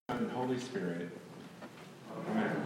and Holy Spirit. Amen.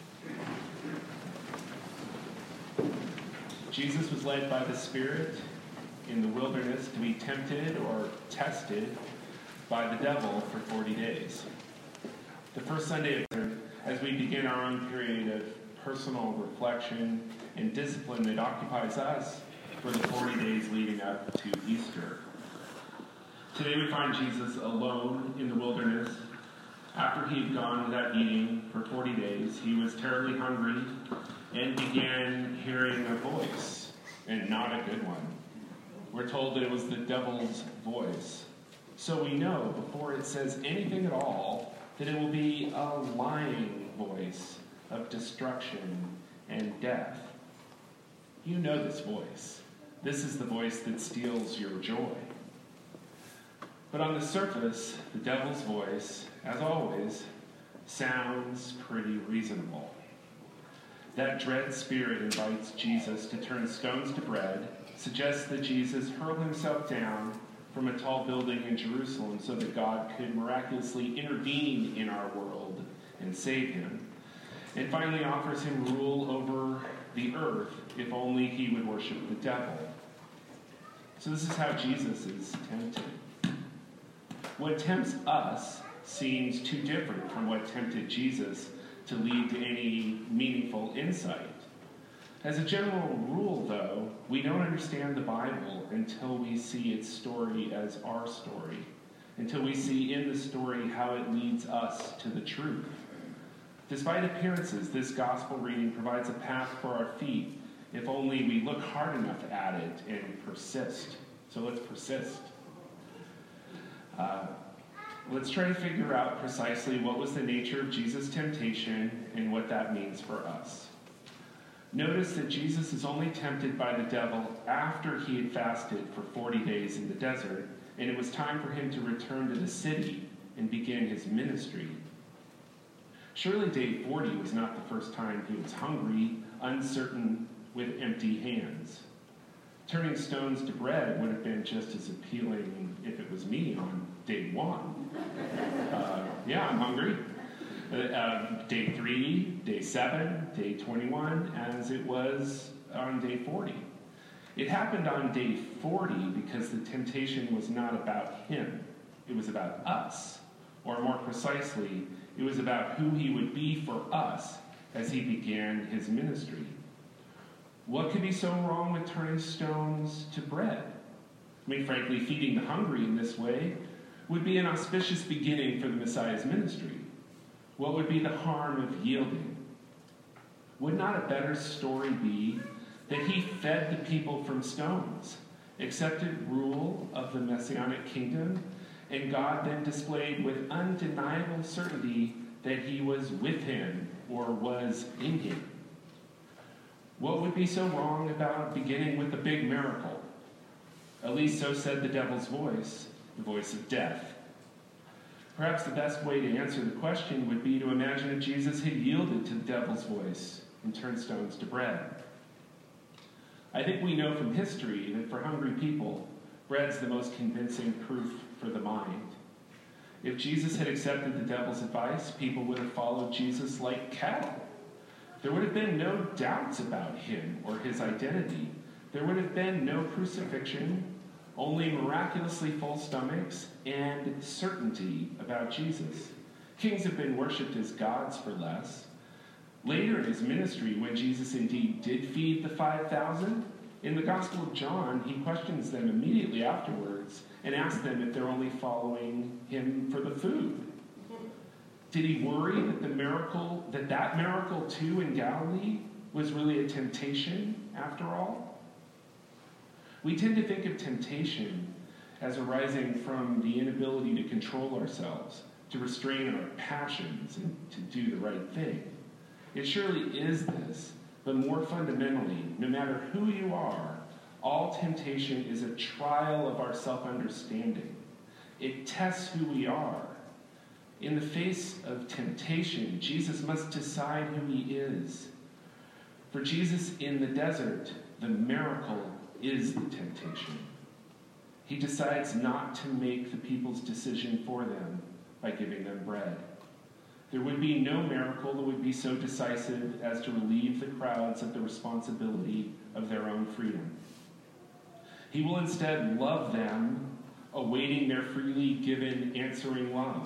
Jesus was led by the Spirit in the wilderness to be tempted or tested by the devil for 40 days. The first Sunday, as we begin our own period of personal reflection and discipline that occupies us for the 40 days leading up to Easter. Today we find Jesus alone in the wilderness. After he had gone without eating for 40 days, he was terribly hungry and began hearing a voice, and not a good one. We're told that it was the devil's voice. So we know, before it says anything at all, that it will be a lying voice of destruction and death. You know this voice. This is the voice that steals your joy. But on the surface, the devil's voice, as always, sounds pretty reasonable. That dread spirit invites Jesus to turn stones to bread, suggests that Jesus hurl himself down from a tall building in Jerusalem so that God could miraculously intervene in our world and save him, and finally offers him rule over the earth if only he would worship the devil. So this is how Jesus is tempted. What tempts us seems too different from what tempted Jesus to lead to any meaningful insight. As a general rule, though, we don't understand the Bible until we see its story as our story, until we see in the story how it leads us to the truth. Despite appearances, this gospel reading provides a path for our feet if only we look hard enough at it and persist. So let's persist. Let's try to figure out precisely what was the nature of Jesus' temptation and what that means for us. Notice that Jesus is only tempted by the devil after he had fasted for 40 days in the desert, and it was time for him to return to the city and begin his ministry. Surely day 40 was not the first time he was hungry, uncertain, with empty hands. Turning stones to bread would have been just as appealing if it was me on day 1. Yeah, I'm hungry. Day 3, day 7, day 21, as it was on day 40. It happened on day 40 because the temptation was not about him. It was about us. Or more precisely, it was about who he would be for us as he began his ministry. What could be so wrong with turning stones to bread? I mean, frankly, feeding the hungry in this way would be an auspicious beginning for the Messiah's ministry. What would be the harm of yielding? Would not a better story be that he fed the people from stones, accepted rule of the Messianic kingdom, and God then displayed with undeniable certainty that he was with him or was in him? What would be so wrong about beginning with a big miracle? At least so said the devil's voice, the voice of death. Perhaps the best way to answer the question would be to imagine if Jesus had yielded to the devil's voice and turned stones to bread. I think we know from history that for hungry people, bread's the most convincing proof for the mind. If Jesus had accepted the devil's advice, people would have followed Jesus like cattle. There would have been no doubts about him or his identity. There would have been no crucifixion, only miraculously full stomachs and certainty about Jesus. Kings have been worshipped as gods for less. Later in his ministry, when Jesus indeed did feed the 5,000, in the Gospel of John, he questions them immediately afterwards and asks them if they're only following him for the food. Did he worry that that miracle too in Galilee was really a temptation after all? We tend to think of temptation as arising from the inability to control ourselves, to restrain our passions, and to do the right thing. It surely is this, but more fundamentally, no matter who you are, all temptation is a trial of our self-understanding. It tests who we are. In the face of temptation, Jesus must decide who he is. For Jesus in the desert, the miracle is the temptation. He decides not to make the people's decision for them by giving them bread. There would be no miracle that would be so decisive as to relieve the crowds of the responsibility of their own freedom. He will instead love them, awaiting their freely given answering love.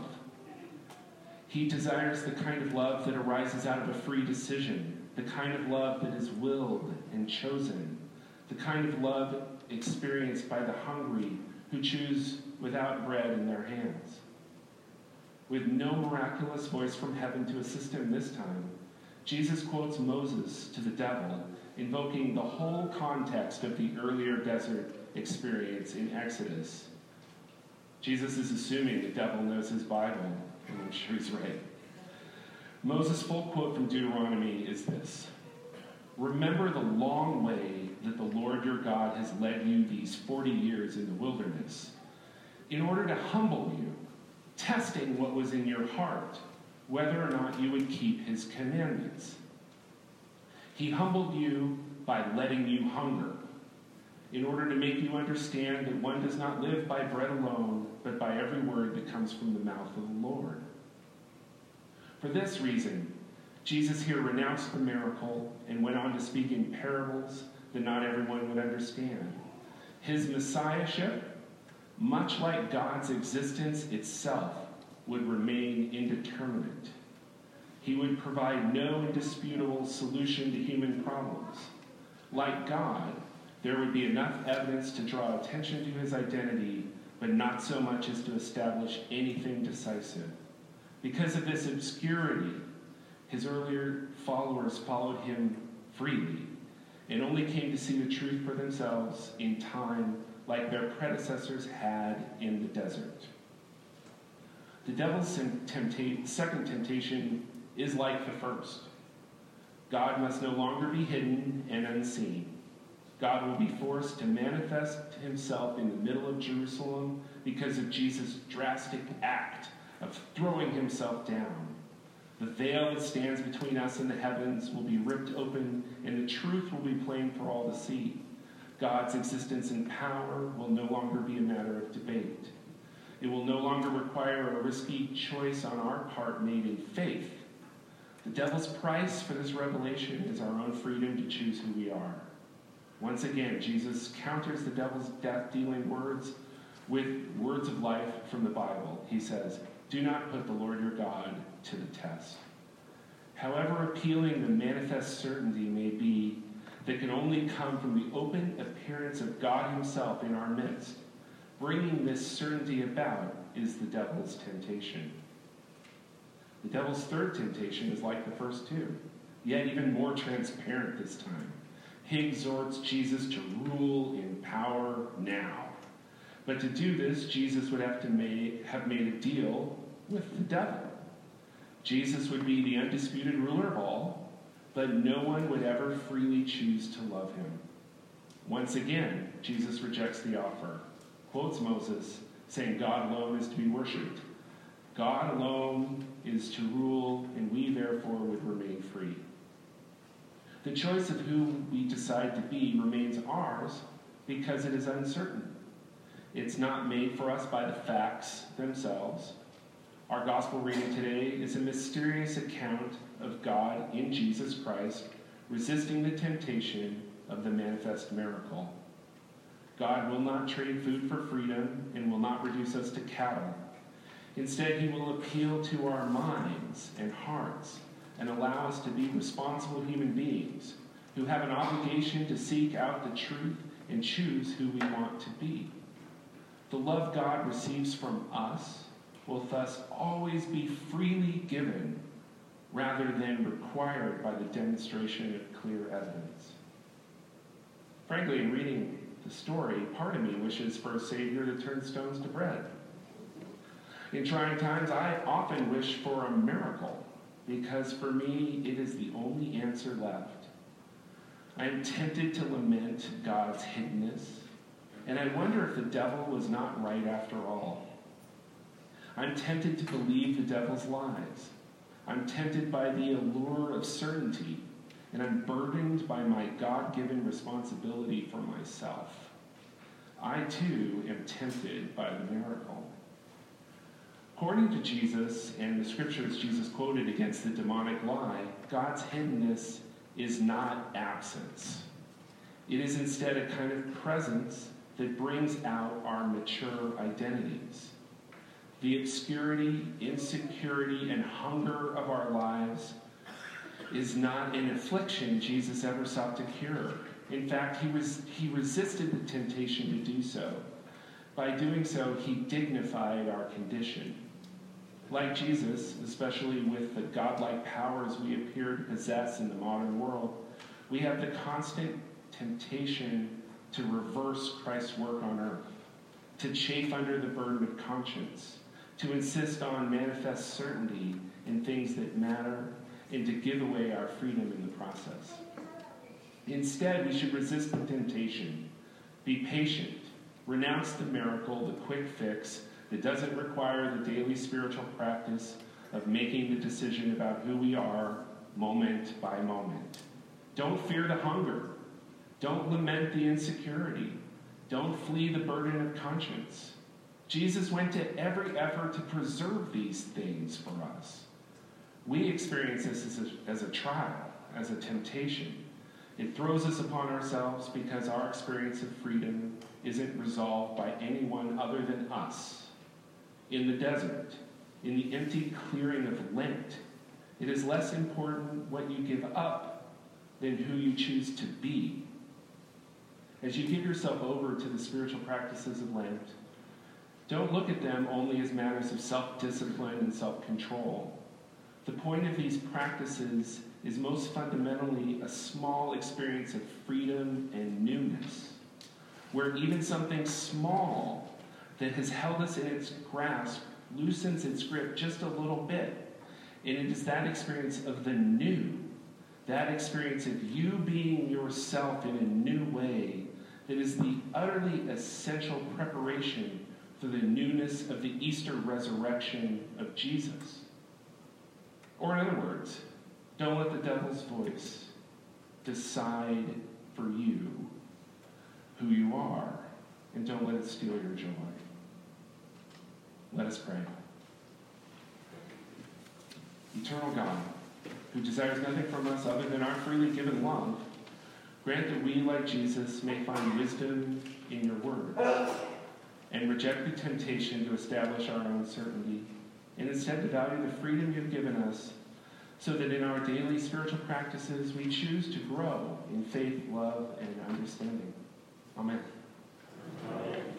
He desires the kind of love that arises out of a free decision, the kind of love that is willed and chosen, the kind of love experienced by the hungry who choose without bread in their hands. With no miraculous voice from heaven to assist him this time, Jesus quotes Moses to the devil, invoking the whole context of the earlier desert experience in Exodus. Jesus is assuming the devil knows his Bible, and I'm sure he's right. Moses' full quote from Deuteronomy is this: "Remember the long way that the Lord your God has led you these 40 years in the wilderness, in order to humble you, testing what was in your heart, whether or not you would keep his commandments. He humbled you by letting you hunger, in order to make you understand that one does not live by bread alone, but by every word that comes from the mouth of the Lord." For this reason, Jesus here renounced the miracle and went on to speak in parables that not everyone would understand. His messiahship, much like God's existence itself, would remain indeterminate. He would provide no indisputable solution to human problems. Like God, there would be enough evidence to draw attention to his identity, but not so much as to establish anything decisive. Because of this obscurity, his earlier followers followed him freely and only came to see the truth for themselves in time, like their predecessors had in the desert. The devil's second temptation is like the first. God must no longer be hidden and unseen. God will be forced to manifest himself in the middle of Jerusalem because of Jesus' drastic act of throwing himself down. The veil that stands between us and the heavens will be ripped open, and the truth will be plain for all to see. God's existence and power will no longer be a matter of debate. It will no longer require a risky choice on our part made in faith. The devil's price for this revelation is our own freedom to choose who we are. Once again, Jesus counters the devil's death-dealing words with words of life from the Bible. He says, "Do not put the Lord your God to the test." However appealing the manifest certainty may be that can only come from the open appearance of God himself in our midst, bringing this certainty about is the devil's temptation. The devil's third temptation is like the first two, yet even more transparent this time. He exhorts Jesus to rule in power now. But to do this, Jesus would have made a deal with the devil. Jesus would be the undisputed ruler of all, but no one would ever freely choose to love him. Once again, Jesus rejects the offer, quotes Moses, saying God alone is to be worshipped. God alone is to rule, and we therefore would remain free. The choice of who we decide to be remains ours because it is uncertain. It's not made for us by the facts themselves. Our gospel reading today is a mysterious account of God in Jesus Christ resisting the temptation of the manifest miracle. God will not trade food for freedom and will not reduce us to cattle. Instead, he will appeal to our minds and hearts and allow us to be responsible human beings who have an obligation to seek out the truth and choose who we want to be. The love God receives from us will thus always be freely given rather than required by the demonstration of clear evidence. Frankly, in reading the story, part of me wishes for a Savior to turn stones to bread. In trying times, I often wish for a miracle, because for me, it is the only answer left. I am tempted to lament God's hiddenness, and I wonder if the devil was not right after all. I'm tempted to believe the devil's lies. I'm tempted by the allure of certainty, and I'm burdened by my God-given responsibility for myself. I, too, am tempted by the miracle. According to Jesus and the scriptures Jesus quoted against the demonic lie, God's hiddenness is not absence. It is instead a kind of presence that brings out our mature identities. The obscurity, insecurity, and hunger of our lives is not an affliction Jesus ever sought to cure. In fact, he resisted the temptation to do so. By doing so, he dignified our condition. Like Jesus, especially with the godlike powers we appear to possess in the modern world, we have the constant temptation to reverse Christ's work on earth, to chafe under the burden of conscience, to insist on manifest certainty in things that matter, and to give away our freedom in the process. Instead, we should resist the temptation, be patient, renounce the miracle, the quick fix that doesn't require the daily spiritual practice of making the decision about who we are moment by moment. Don't fear the hunger. Don't lament the insecurity. Don't flee the burden of conscience. Jesus went to every effort to preserve these things for us. We experience this as a trial, as a temptation. It throws us upon ourselves because our experience of freedom isn't resolved by anyone other than us. In the desert, in the empty clearing of Lent, it is less important what you give up than who you choose to be. As you give yourself over to the spiritual practices of Lent, don't look at them only as matters of self-discipline and self-control. The point of these practices is most fundamentally a small experience of freedom and newness, where even something small that has held us in its grasp loosens its grip just a little bit. And it is that experience of the new, that experience of you being yourself in a new way, that is the utterly essential preparation for the newness of the Easter resurrection of Jesus. Or in other words, don't let the devil's voice decide for you who you are, and don't let it steal your joy. Let us pray. Eternal God, who desires nothing from us other than our freely given love, grant that we, like Jesus, may find wisdom in your word and reject the temptation to establish our own certainty, and instead to value the freedom you've given us, so that in our daily spiritual practices we choose to grow in faith, love, and understanding. Amen. Amen.